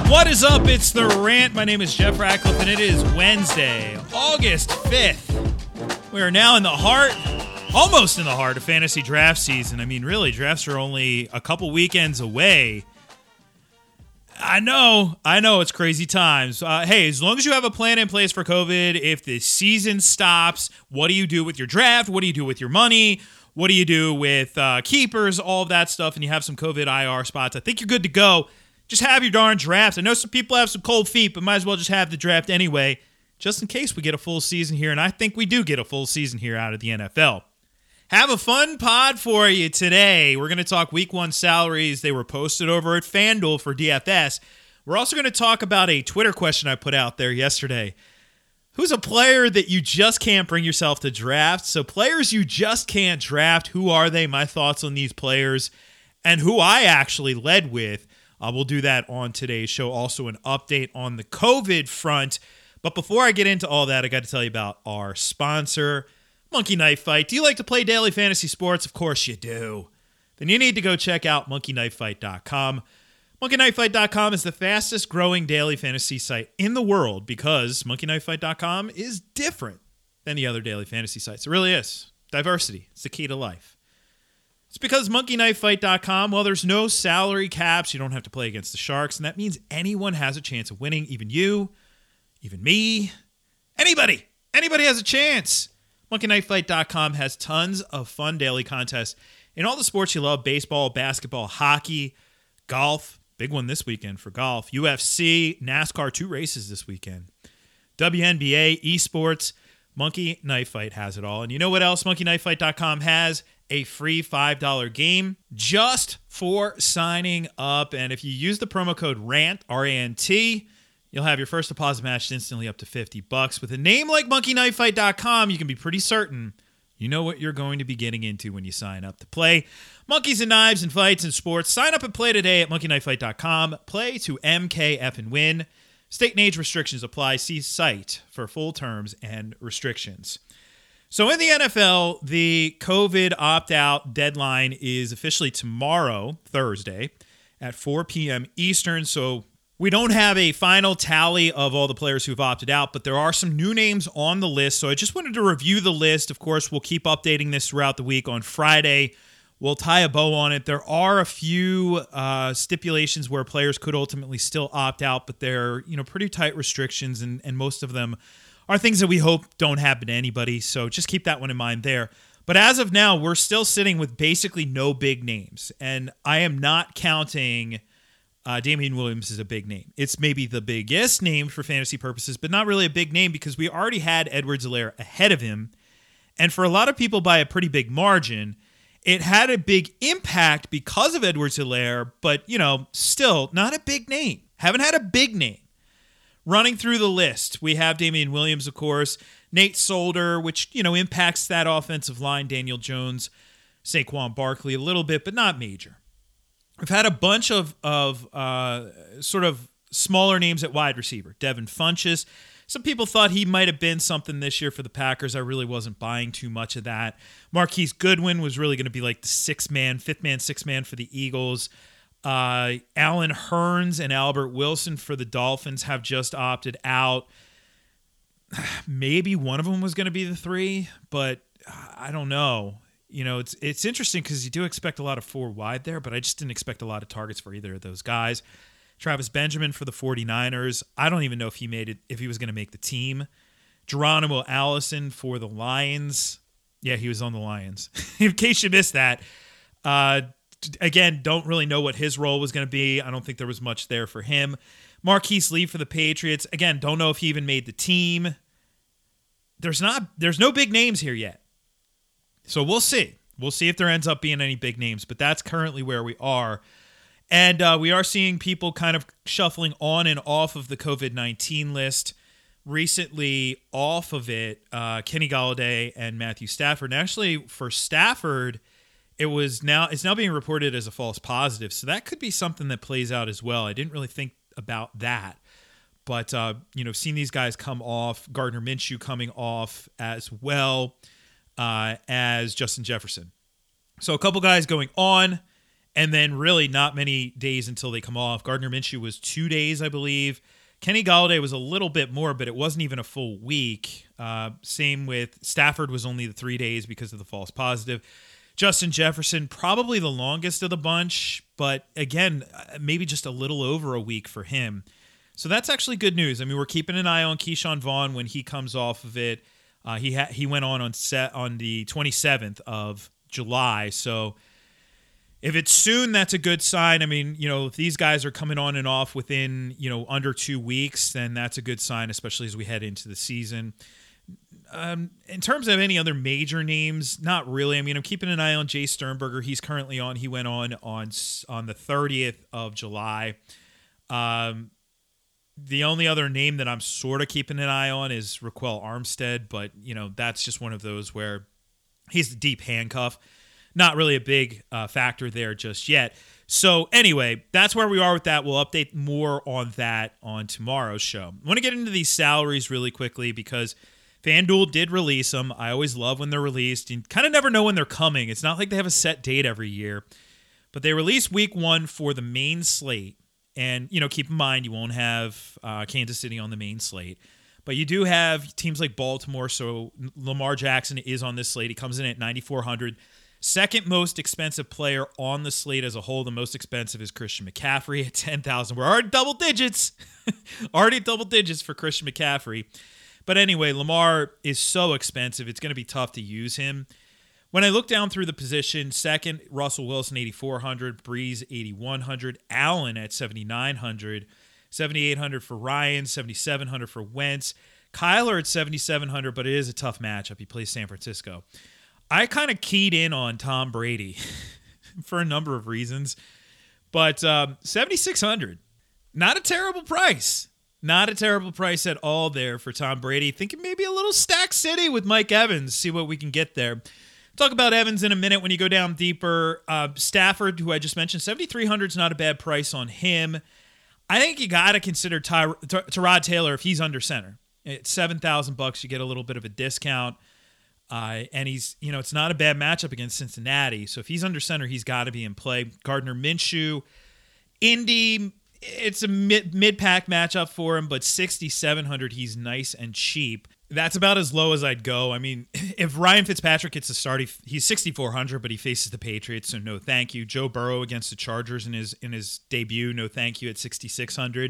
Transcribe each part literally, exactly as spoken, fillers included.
What is up? It's The Rant. My name is Jeff Ratcliffe, and it is Wednesday, August fifth. We are now in the heart, almost in the heart of fantasy draft season. I mean, really, drafts are only a couple weekends away. I know, I know it's crazy times. Uh, hey, as long as you have a plan in place for COVID, if the season stops, what do you do with your draft? What do you do with your money? What do you do with uh, keepers? All of that stuff, and you have some COVID I R spots. I think you're good to go. Just have your darn draft. I know some people have some cold feet, but might as well just have the draft anyway, just in case we get a full season here, and I think we do get a full season here out of the N F L. Have a fun pod for you today. We're going to talk week one salaries. They were posted over at FanDuel for D F S. We're also going to talk about a Twitter question I put out there yesterday. Who's a player that you just can't bring yourself to draft? So players you just can't draft, who are they? My thoughts on these players and who I actually led with. Uh, we'll do that on today's show. Also an update on the COVID front. But before I get into all that, I got to tell you about our sponsor, Monkey Knife Fight. Do you like to play daily fantasy sports? Of course you do. Then you need to go check out monkey knife fight dot com. monkey knife fight dot com is the fastest growing daily fantasy site in the world because monkey knife fight dot com is different than the other daily fantasy sites. It really is. Diversity. It's the key to life. It's because monkey knife fight dot com, well, there's no salary caps. You don't have to play against the Sharks, and that means anyone has a chance of winning, even you, even me, anybody. Anybody has a chance. monkey knife fight dot com has tons of fun daily contests in all the sports you love: baseball, basketball, hockey, golf. Big one this weekend for golf. U F C, NASCAR, two races this weekend. W N B A, esports. Monkey Knife Fight has it all. And you know what else monkey knife fight dot com has? A free five dollars game just for signing up. And if you use the promo code RANT, R A N T, you'll have your first deposit matched instantly up to fifty bucks. With a name like monkey knife fight dot com, you can be pretty certain you know what you're going to be getting into when you sign up to play monkeys and knives and fights and sports. Sign up and play today at monkey knife fight dot com. Play to M K F and win. State and age restrictions apply. See site for full terms and restrictions. So in the N F L, the COVID opt-out deadline is officially tomorrow, Thursday, at four p.m. Eastern. So we don't have a final tally of all the players who've opted out, but there are some new names on the list. So I just wanted to review the list. Of course, we'll keep updating this throughout the week. On Friday, we'll tie a bow on it. There are a few uh, stipulations where players could ultimately still opt out, but they're, you know, pretty tight restrictions, and, and most of them are things that we hope don't happen to anybody. So just keep that one in mind there. But as of now, we're still sitting with basically no big names. And I am not counting uh, Damian Williams as a big name. It's maybe the biggest name for fantasy purposes, but not really a big name because we already had Edwards-Helaire ahead of him. And for a lot of people by a pretty big margin, it had a big impact because of Edwards-Helaire, but, you know, still not a big name. Haven't had a big name. Running through the list, we have Damian Williams, of course, Nate Solder, which, you know, impacts that offensive line, Daniel Jones, Saquon Barkley a little bit, but not major. We've had a bunch of, of uh, sort of smaller names at wide receiver. Devin Funchess. Some people thought he might have been something this year for the Packers. I really wasn't buying too much of that. Marquise Goodwin was really going to be like the sixth man, fifth man, sixth man for the Eagles. Uh, Allen Hurns and Albert Wilson for the Dolphins have just opted out. Maybe one of them was going to be the three, but I don't know. You know, it's it's interesting because you do expect a lot of four wide there, but I just didn't expect a lot of targets for either of those guys. Travis Benjamin for the 49ers. I don't even know if he made it, if he was going to make the team. Geronimo Allison for the Lions. Yeah, he was on the Lions. In case you missed that. Uh, again, don't really know what his role was going to be. I don't think there was much there for him. Marquise Lee for the Patriots. Again, don't know if he even made the team. There's not, there's no big names here yet. So we'll see. We'll see if there ends up being any big names, but that's currently where we are. And uh, we are seeing people kind of shuffling on and off of the covid nineteen list. Recently, off of it, uh, Kenny Golladay and Matthew Stafford. And actually, for Stafford, it was now it's now being reported as a false positive. So that could be something that plays out as well. I didn't really think about that. But, uh, you know, seeing these guys come off, Gardner Minshew coming off as well uh, as Justin Jefferson. So a couple guys going on And then really not many days until they come off. Gardner Minshew was two days, I believe. Kenny Golladay was a little bit more, but it wasn't even a full week. Uh, same with Stafford was only the three days because of the false positive. Justin Jefferson, probably the longest of the bunch, but again, maybe just a little over a week for him. So that's actually good news. I mean, we're keeping an eye on Keyshawn Vaughn when he comes off of it. Uh, he ha- he went on on set on the twenty-seventh of July, so if it's soon, that's a good sign. I mean, you know, if these guys are coming on and off within, you know, under two weeks, then that's a good sign, especially as we head into the season. Um, in terms of any other major names, not really. I mean, I'm keeping an eye on Jay Sternberger. He's currently on. He went on on on the thirtieth of July. Um, the only other name that I'm sort of keeping an eye on is Raquel Armstead, but, you know, that's just one of those where he's the deep handcuff. Not really a big uh, factor there just yet. So anyway, that's where we are with that. We'll update more on that on tomorrow's show. I want to get into these salaries really quickly because FanDuel did release them. I always love when they're released. You kind of never know when they're coming. It's not like they have a set date every year. But they released week one for the main slate. And, you know, keep in mind, you won't have uh, Kansas City on the main slate. But you do have teams like Baltimore. So Lamar Jackson is on this slate. He comes in at ninety-four hundred. Second most expensive player on the slate as a whole. The most expensive is Christian McCaffrey at ten thousand. We're already double digits. already double digits for Christian McCaffrey. But anyway, Lamar is so expensive, it's going to be tough to use him. When I look down through the position, second, Russell Wilson, eighty-four hundred. Breeze, eighty-one hundred. Allen at seventy-nine hundred. seventy-eight hundred for Ryan. seventy-seven hundred for Wentz. Kyler at seventy-seven hundred, but it is a tough matchup. He plays San Francisco. I kind of keyed in on Tom Brady for a number of reasons. But um, seventy-six hundred, not a terrible price. Not a terrible price at all there for Tom Brady. Thinking maybe a little stack city with Mike Evans. See what we can get there. Talk about Evans in a minute when you go down deeper. Uh, Stafford, who I just mentioned, seventy-three hundred is not a bad price on him. I think you got to consider Ty- Ty- Tyrod Taylor if he's under center. At seven thousand bucks, you get a little bit of a discount. Uh, and he's, you know, it's not a bad matchup against Cincinnati. So if he's under center, he's got to be in play. Gardner Minshew, Indy, it's a mid, mid-pack matchup for him, but sixty-seven hundred, he's nice and cheap. That's about as low as I'd go. I mean, if Ryan Fitzpatrick gets a start, he, he's sixty-four hundred, but he faces the Patriots, so no thank you. Joe Burrow against the Chargers in his in his debut, no thank you at sixty-six hundred.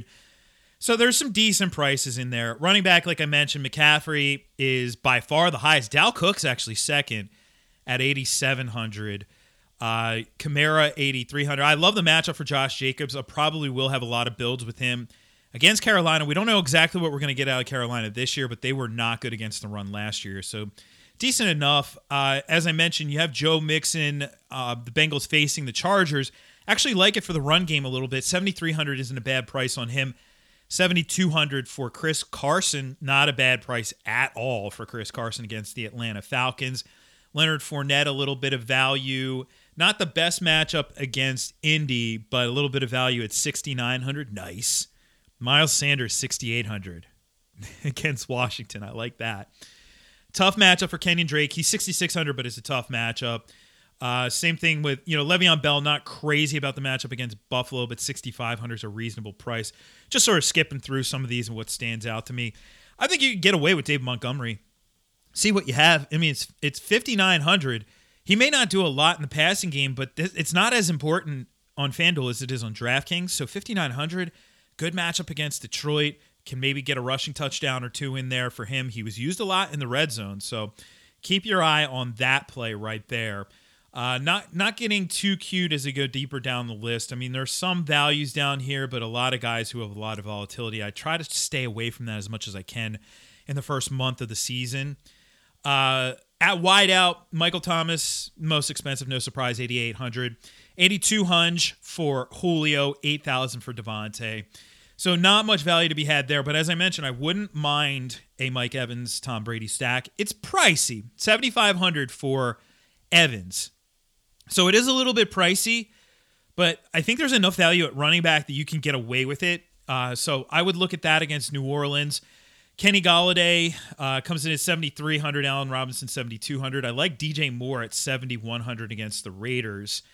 So there's some decent prices in there. Running back, like I mentioned, McCaffrey is by far the highest. Dal Cook's actually second at eighty-seven hundred. Uh, Kamara, eighty-three hundred. I love the matchup for Josh Jacobs. I probably will have a lot of builds with him. Against Carolina, we don't know exactly what we're going to get out of Carolina this year, but they were not good against the run last year. So decent enough. Uh, as I mentioned, you have Joe Mixon, uh, the Bengals facing the Chargers. Actually like it for the run game a little bit. seventy-three hundred isn't a bad price on him. seventy-two hundred for Chris Carson. Not a bad price at all for Chris Carson against the Atlanta Falcons. Leonard Fournette, a little bit of value. Not the best matchup against Indy, but a little bit of value at sixty-nine hundred. Nice. Miles Sanders, sixty-eight hundred against Washington. I like that. Tough matchup for Kenyon Drake. He's sixty-six hundred, but it's a tough matchup. Uh, same thing with, you know, Le'Veon Bell. Not crazy about the matchup against Buffalo, but sixty-five hundred is a reasonable price. Just sort of skipping through some of these and what stands out to me. I think you can get away with Dave Montgomery. See what you have. I mean, it's it's fifty-nine hundred. He may not do a lot in the passing game, but th- it's not as important on FanDuel as it is on DraftKings. So fifty-nine hundred, good matchup against Detroit. Can maybe get a rushing touchdown or two in there for him. He was used a lot in the red zone, so keep your eye on that play right there. Uh, not not getting too cute as we go deeper down the list. I mean, there's some values down here, but a lot of guys who have a lot of volatility. I try to stay away from that as much as I can in the first month of the season. Uh, at wideout, Michael Thomas, most expensive, no surprise, eighty-eight hundred. eighty-two hundred for Julio, eight thousand for Devontae. So not much value to be had there, but as I mentioned, I wouldn't mind a Mike Evans, Tom Brady stack. It's pricey, seventy-five hundred for Evans. So it is a little bit pricey, but I think there's enough value at running back that you can get away with it. Uh, so I would look at that against New Orleans. Kenny Golladay uh, comes in at seventy-three hundred. Allen Robinson, seventy-two hundred. I like D J Moore at seventy-one hundred against the Raiders.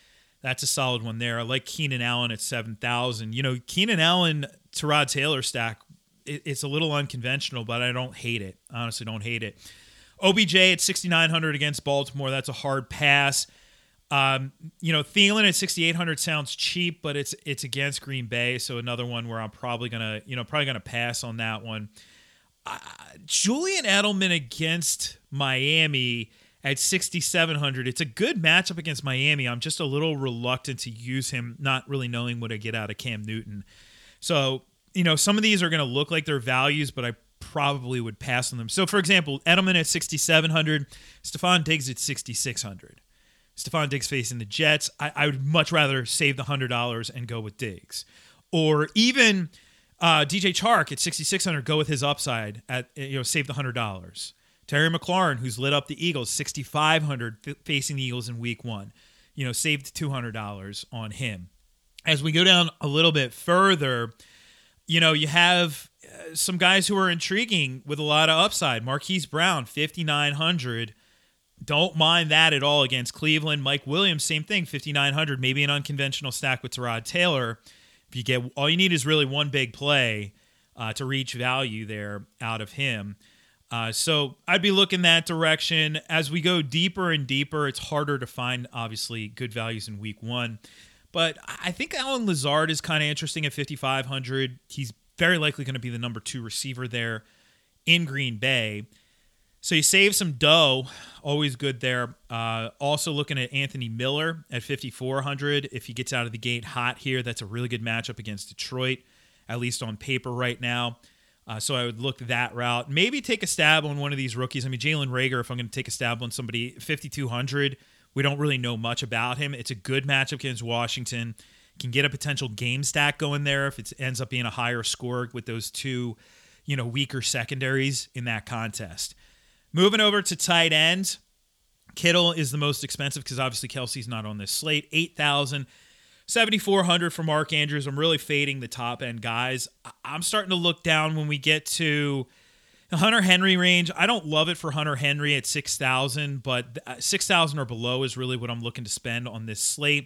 That's a solid one there. I like Keenan Allen at seven thousand. You know, Keenan Allen, Tyrod Taylor stack, it, it's a little unconventional, but I don't hate it. I honestly don't hate it. O B J at sixty-nine hundred against Baltimore. That's a hard pass. Um, you know, Thielen at sixty-eight hundred sounds cheap, but it's it's against Green Bay, so another one where I'm probably gonna, you know, probably gonna pass on that one. Uh, Julian Edelman against Miami at sixty-seven hundred. It's a good matchup against Miami. I'm just a little reluctant to use him, not really knowing what I get out of Cam Newton. So, you know, some of these are going to look like they're values, but I probably would pass on them. So, for example, Edelman at sixty-seven hundred, Stephon Diggs at sixty-six hundred. Stephon Diggs facing the Jets. I, I would much rather save the one hundred dollars and go with Diggs. Or even uh, D J Chark at sixty-six hundred, go with his upside at, you know, save the one hundred dollars. Terry McLaurin, who's lit up the Eagles, sixty-five hundred f- facing the Eagles in week one. You know, saved two hundred dollars on him. As we go down a little bit further, you know, you have uh, some guys who are intriguing with a lot of upside. Marquise Brown, fifty-nine hundred. Don't mind that at all against Cleveland. Mike Williams, same thing, fifty-nine hundred. Maybe an unconventional stack with Tyrod Taylor. If you get, all you need is really one big play uh, to reach value there out of him. Uh, so I'd be looking that direction. As we go deeper and deeper, it's harder to find, obviously, good values in week one. But I think Allen Lazard is kind of interesting at fifty-five hundred. He's very likely going to be the number two receiver there in Green Bay. So you save some dough, always good there. Uh, also looking at Anthony Miller at fifty-four hundred. If he gets out of the gate hot here, that's a really good matchup against Detroit, at least on paper right now. Uh, so I would look that route. Maybe take a stab on one of these rookies. I mean, Jalen Reagor, if I'm going to take a stab on somebody, fifty-two hundred. We don't really know much about him. It's a good matchup against Washington. Can get a potential game stack going there if it ends up being a higher score with those two, you know, weaker secondaries in that contest. Moving over to tight end, Kittle is the most expensive because obviously Kelsey's not on this slate. eight thousand. seventy-four hundred for Mark Andrews. I'm really fading the top end guys. I'm starting to look down when we get to the Hunter Henry range. I don't love it for Hunter Henry at six thousand, but six thousand or below is really what I'm looking to spend on this slate.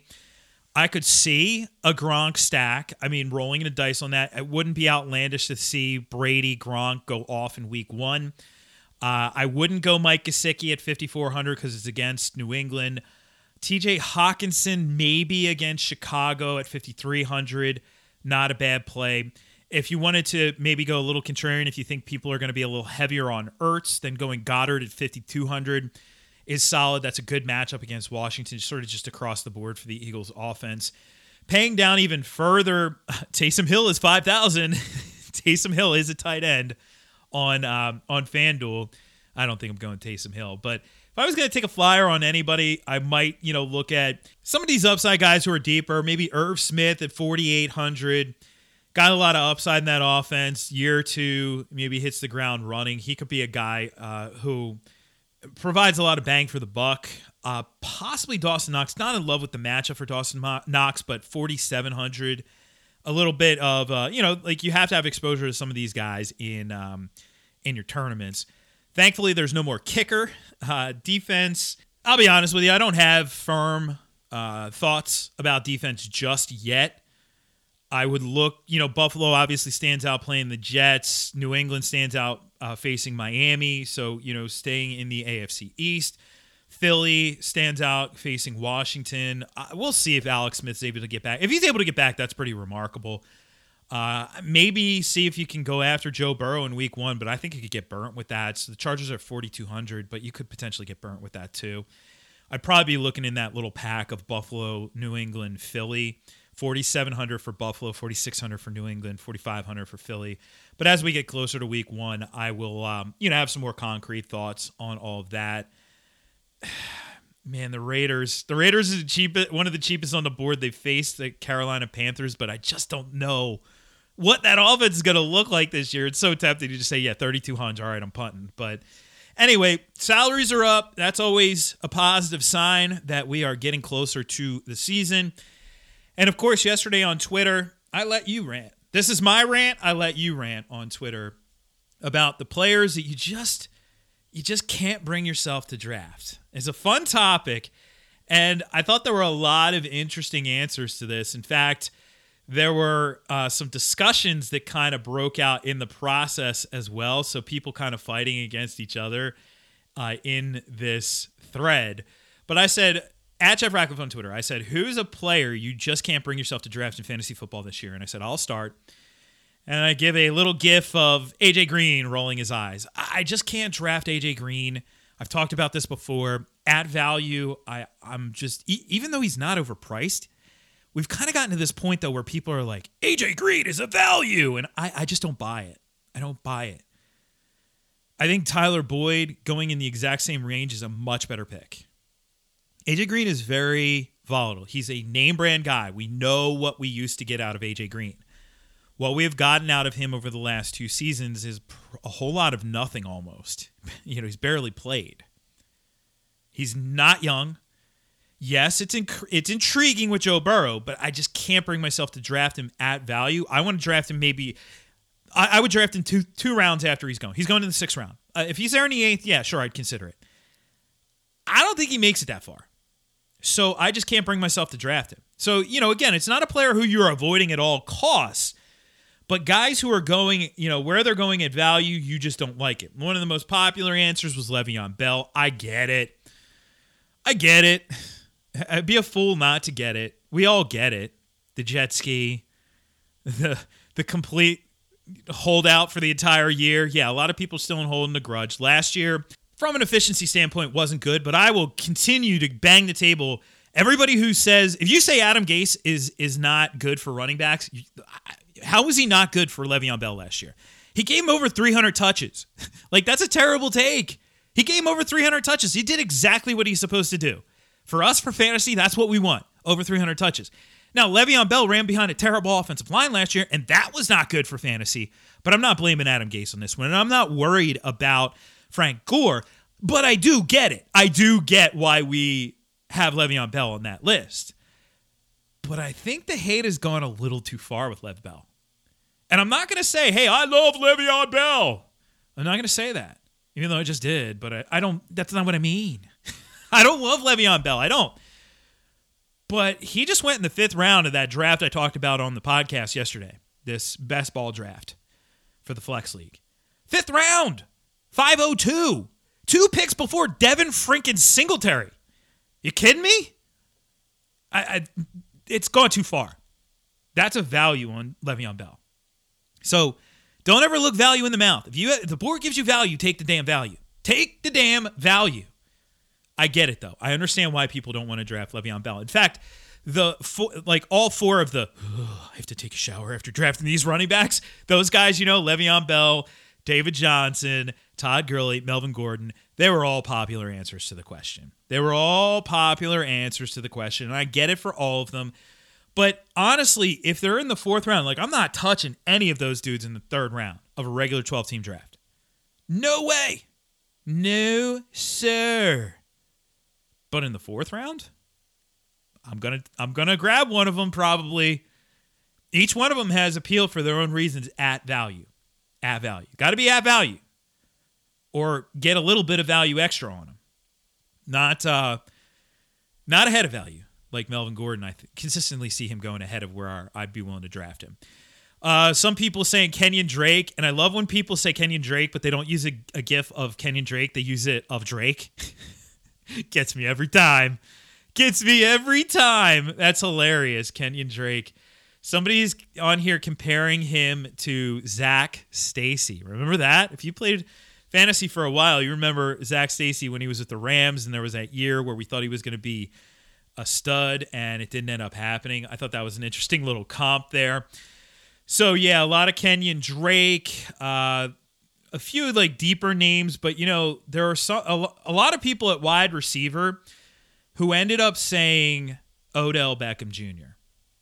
I could see a Gronk stack. I mean, rolling the dice on that. It wouldn't be outlandish to see Brady, Gronk go off in week one. Uh, I wouldn't go Mike Gesicki at fifty-four hundred because it's against New England. T J Hawkinson maybe against Chicago at fifty-three hundred. Not a bad play. If you wanted to maybe go a little contrarian, if you think people are going to be a little heavier on Ertz, then going Goddard at fifty-two hundred is solid. That's a good matchup against Washington, sort of just across the board for the Eagles offense. Paying down even further, Taysom Hill is five thousand. Taysom Hill is a tight end on um, on FanDuel. I don't think I'm going Taysom Hill, but if I was going to take a flyer on anybody, I might, you know, look at some of these upside guys who are deeper. Maybe Irv Smith at forty-eight hundred. Got a lot of upside in that offense. Year two, maybe hits the ground running. He could be a guy uh, who provides a lot of bang for the buck. Uh, possibly Dawson Knox. Not in love with the matchup for Dawson Knox, but forty-seven hundred. A little bit of, uh, you know, like you have to have exposure to some of these guys in um, in your tournaments. Thankfully, there's no more kicker. Uh, defense, I'll be honest with you, I don't have firm uh, thoughts about defense just yet. I would look, you know, Buffalo obviously stands out playing the Jets. New England stands out uh, facing Miami. So, you know, staying in the A F C East. Philly stands out facing Washington. Uh, we'll see if Alex Smith's able to get back. If he's able to get back, that's pretty remarkable. Uh, maybe see if you can go after Joe Burrow in week one, but I think you could get burnt with that. So the Chargers are forty-two hundred, but you could potentially get burnt with that too. I'd probably be looking in that little pack of Buffalo, New England, Philly. forty-seven hundred for Buffalo, forty-six hundred for New England, forty-five hundred for Philly. But as we get closer to week one, I will um, you know, have some more concrete thoughts on all of that. Man, the Raiders. The Raiders is the cheapest, one of the cheapest on the board. They faced the Carolina Panthers, but I just don't know what that offense is going to look like this year. It's so tempting to just say, yeah, thirty-two hundred. All right, I'm punting. But anyway, salaries are up. That's always a positive sign that we are getting closer to the season. And of course, yesterday on Twitter, I let you rant. This is my rant. I let you rant on Twitter about the players that you just you just can't bring yourself to draft. It's a fun topic, And I thought there were a lot of interesting answers to this. In fact, there were uh, some discussions that kind of broke out in the process as well. So people kind of fighting against each other uh, in this thread. But I said, at Jeff Ratcliffe on Twitter, I said, who's a player you just can't bring yourself to draft in fantasy football this year? And I said, I'll start. And I give a little gif of A J Green rolling his eyes. I just can't draft A J Green. I've talked about this before. At value, I, I'm just, e- even though he's not overpriced, we've kind of gotten to this point, though, where people are like, A J Green is a value. And I, I just don't buy it. I don't buy it. I think Tyler Boyd going in the exact same range is a much better pick. A J Green is very volatile. He's a name brand guy. We know what we used to get out of A J Green. What we have gotten out of him over the last two seasons is a whole lot of nothing almost. You know, he's barely played. He's not young. Yes, it's inc- it's intriguing with Joe Burrow, but I just can't bring myself to draft him at value. I want to draft him maybe – I would draft him two two rounds after he's going. He's going in the sixth round. Uh, if he's there in the eighth, yeah, sure, I'd consider it. I don't think he makes it that far. So I just can't bring myself to draft him. So, you know, again, it's not a player who you're avoiding at all costs, but guys who are going, you know, where they're going at value, you just don't like it. One of the most popular answers was Le'Veon Bell. I get it. I get it. I'd be a fool not to get it. We all get it. The jet ski, the the complete holdout for the entire year. Yeah, a lot of people still holding a grudge. Last year, from an efficiency standpoint, wasn't good, but I will continue to bang the table. Everybody who says, if you say Adam Gase is is not good for running backs, how was he not good for Le'Veon Bell last year? He gave him over three hundred touches. Like, that's a terrible take. He gave him over three hundred touches. He did exactly what he's supposed to do. For us, for fantasy, that's what we want, over three hundred touches. Now, Le'Veon Bell ran behind a terrible offensive line last year, and that was not good for fantasy, but I'm not blaming Adam Gase on this one, and I'm not worried about Frank Gore, but I do get it. I do get why we have Le'Veon Bell on that list. But I think the hate has gone a little too far with Lev Bell. And I'm not going to say, hey, I love Le'Veon Bell. I'm not going to say that, even though I just did, but I, I don't, that's not what I mean. I don't love Le'Veon Bell. I don't. But he just went in the fifth round of that draft I talked about on the podcast yesterday, this best ball draft for the Flex League. Fifth round, five oh two. Two picks before Devin Franken Singletary. You kidding me? I, I It's gone too far. That's a value on Le'Veon Bell. So don't ever look value in the mouth. If you if the board gives you value, take the damn value. Take the damn value. I get it, though. I understand why people don't want to draft Le'Veon Bell. In fact, the four, like all four of the, oh, I have to take a shower after drafting these running backs, those guys, you know, Le'Veon Bell, David Johnson, Todd Gurley, Melvin Gordon, they were all popular answers to the question. They were all popular answers to the question, and I get it for all of them. But honestly, if they're in the fourth round, like I'm not touching any of those dudes in the third round of a regular twelve-team draft. No way. No, sir. But in the fourth round, I'm gonna I'm gonna grab one of them probably. Each one of them has appeal for their own reasons at value. At value. Got to be at value. Or get a little bit of value extra on them. Not uh, not ahead of value. Like Melvin Gordon, I th- consistently see him going ahead of where our, I'd be willing to draft him. Uh, some people saying Kenyon Drake, and I love when people say Kenyon Drake, but they don't use a, a gif of Kenyon Drake. They use it of Drake. Gets me every time. Gets me every time. That's hilarious, Kenyon Drake. Somebody's on here comparing him to Zach Stacy. Remember that? If you played fantasy for a while, you remember Zach Stacy when he was with the Rams, and there was that year where we thought he was going to be a stud, and it didn't end up happening. I thought that was an interesting little comp there. So, yeah, a lot of Kenyon Drake, uh, a few like deeper names, but, you know, there are some, a, a lot of people at wide receiver who ended up saying Odell Beckham Junior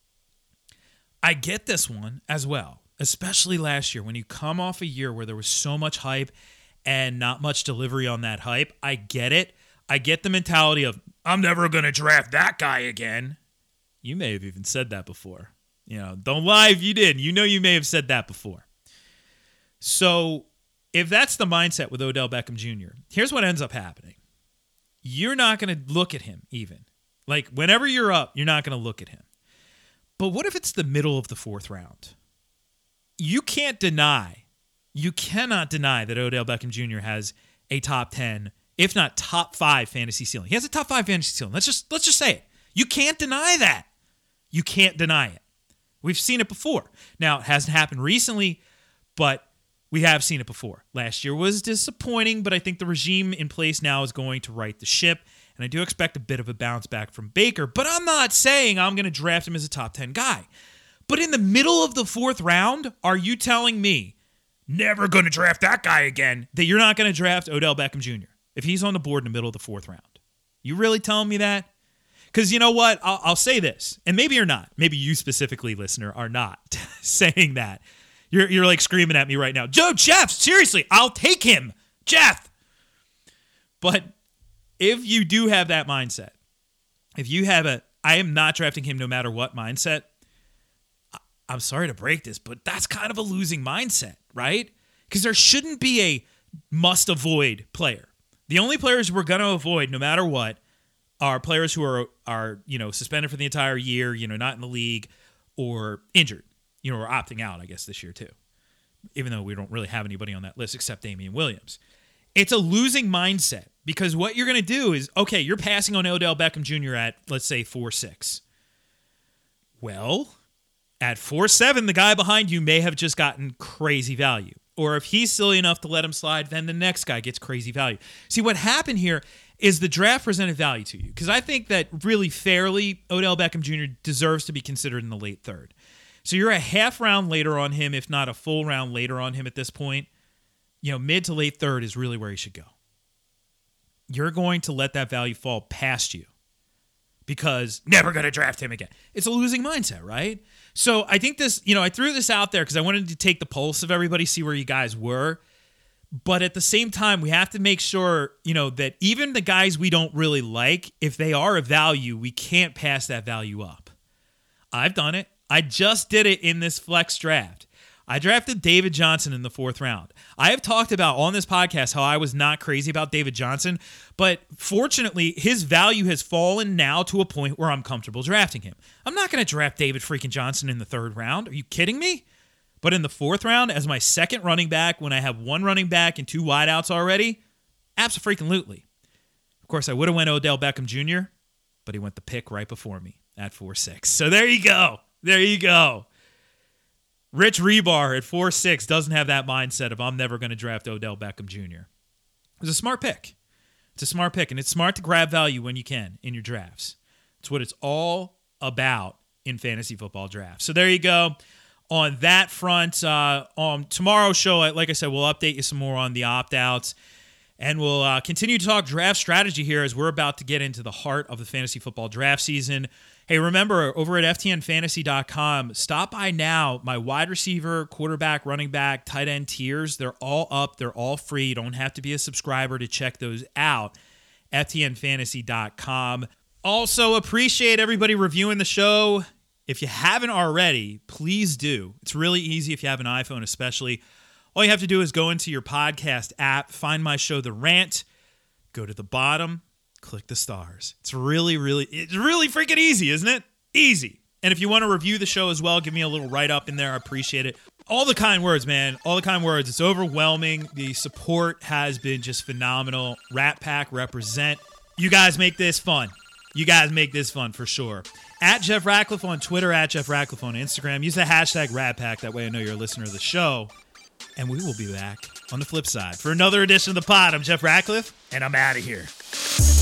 I get this one as well, especially last year when you come off a year where there was so much hype and not much delivery on that hype. I get it. I get the mentality of, I'm never going to draft that guy again. You may have even said that before. You know, don't lie if you did. You know you may have said that before. So if that's the mindset with Odell Beckham Junior, here's what ends up happening. You're not going to look at him even. Like, whenever you're up, you're not going to look at him. But what if it's the middle of the fourth round? You can't deny, you cannot deny that Odell Beckham Junior has a top ten, if not top five fantasy ceiling. He has a top five fantasy ceiling. Let's just let's just say it. You can't deny that. You can't deny it. We've seen it before. Now, it hasn't happened recently, but we have seen it before. Last year was disappointing, but I think the regime in place now is going to right the ship, and I do expect a bit of a bounce back from Baker, but I'm not saying I'm going to draft him as a top ten guy. But in the middle of the fourth round, are you telling me, never going to draft that guy again, that you're not going to draft Odell Beckham Junior if he's on the board in the middle of the fourth round? You really telling me that? Because you know what? I'll, I'll say this, and maybe you're not. Maybe you specifically, listener, are not saying that. You're you're like screaming at me right now. Joe, Jeff, seriously, I'll take him. Jeff. But if you do have that mindset, if you have a, I am not drafting him no matter what mindset, I'm sorry to break this, but that's kind of a losing mindset, right? Because there shouldn't be a must-avoid player. The only players we're going to avoid no matter what are players who are, are, you know, suspended for the entire year, you know, not in the league, or injured, you know, or opting out, I guess, this year too, even though we don't really have anybody on that list except Damian Williams. It's a losing mindset because what you're going to do is, okay, you're passing on Odell Beckham Junior at, let's say, four six. Well, at four seven, the guy behind you may have just gotten crazy value. Or if he's silly enough to let him slide, then the next guy gets crazy value. See, what happened here is the draft presented value to you. Because I think that really fairly, Odell Beckham Junior deserves to be considered in the late third. So you're a half round later on him, if not a full round later on him at this point. You know, mid to late third is really where he should go. You're going to let that value fall past you because never going to draft him again. It's a losing mindset, right? So I think this, you know, I threw this out there because I wanted to take the pulse of everybody, see where you guys were. But at the same time, we have to make sure, you know, that even the guys we don't really like, if they are of value, we can't pass that value up. I've done it. I just did it in this flex draft. I drafted David Johnson in the fourth round. I have talked about on this podcast how I was not crazy about David Johnson, but fortunately, his value has fallen now to a point where I'm comfortable drafting him. I'm not going to draft David freaking Johnson in the third round. Are you kidding me? But in the fourth round, as my second running back, when I have one running back and two wideouts already, abso-freaking-lutely. Of course, I would have went Odell Beckham Junior, but he went the pick right before me at four six. So there you go. There you go. Rich Rebar at four six doesn't have that mindset of I'm never going to draft Odell Beckham Junior It's a smart pick. It's a smart pick, and it's smart to grab value when you can in your drafts. It's what it's all about in fantasy football drafts. So there you go. On that front, uh, on tomorrow's show, like I said, we'll update you some more on the opt-outs, and we'll uh, continue to talk draft strategy here as we're about to get into the heart of the fantasy football draft season. Hey, remember, over at F T N fantasy dot com, stop by now. My wide receiver, quarterback, running back, tight end tiers, they're all up. They're all free. You don't have to be a subscriber to check those out. F T N fantasy dot com. Also, appreciate everybody reviewing the show. If you haven't already, please do. It's really easy if you have an iPhone especially. All you have to do is go into your podcast app, find my show, The Rant, go to the bottom, click the stars. It's really, really, it's really freaking easy, isn't it? Easy. And if you want to review the show as well, give me a little write-up in there. I appreciate it. All the kind words, man. All the kind words. It's overwhelming. The support has been just phenomenal. Rat Pack represent. You guys make this fun. You guys make this fun for sure. At Jeff Ratcliffe on Twitter, at Jeff Ratcliffe on Instagram. Use the hashtag Rat Pack. That way I know you're a listener of the show. And we will be back on the flip side for another edition of the pod. I'm Jeff Ratcliffe, and I'm out of here.